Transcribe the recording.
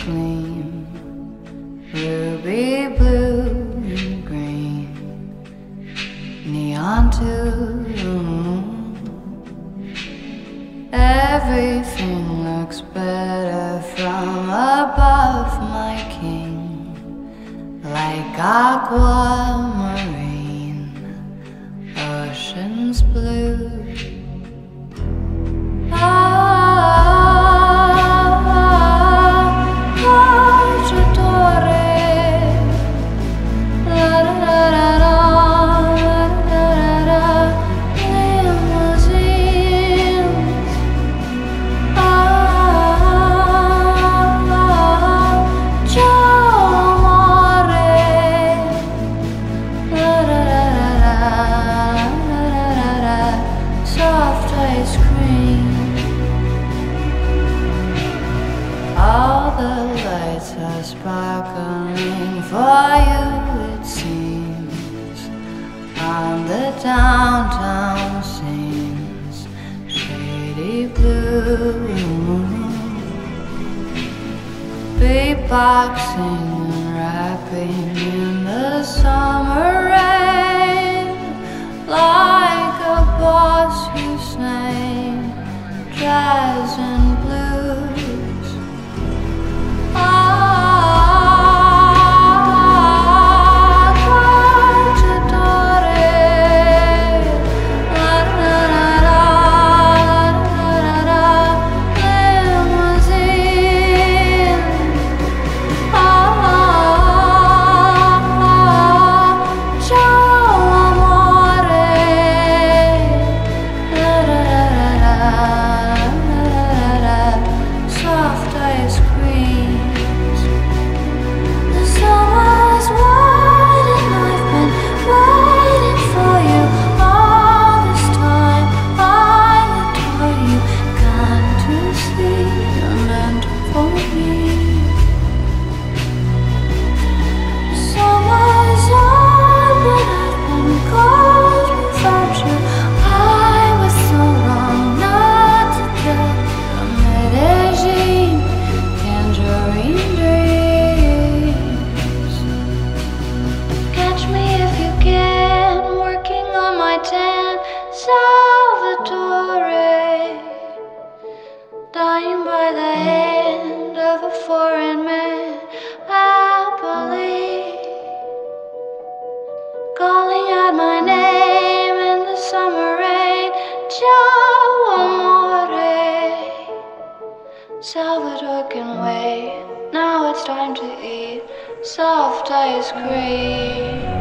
gleam, ruby blue and green, neon too. Everything looks better from above, my king, like aquamarine, oceans blue. Soft ice cream. All the lights are sparkling for you, it seems. On the downtown scenes, shady blue, beatboxing and rapping in the summer rain, like a boss whose name jazz and blues. Soft ice creams. The summer's wide and I've been waiting for you all this time. I adore you, gone to sleep, you're meant for me. The summer's on, but I've been cold without you. I was so wrong not to get a Medellin tangerine dreams. Catch me if you can, working on my tan Salvatore, dying by the hand of a foreign man, happily calling out my name in the summer rain. Ciao amore. Salvador can wait, now it's time to eat soft ice cream.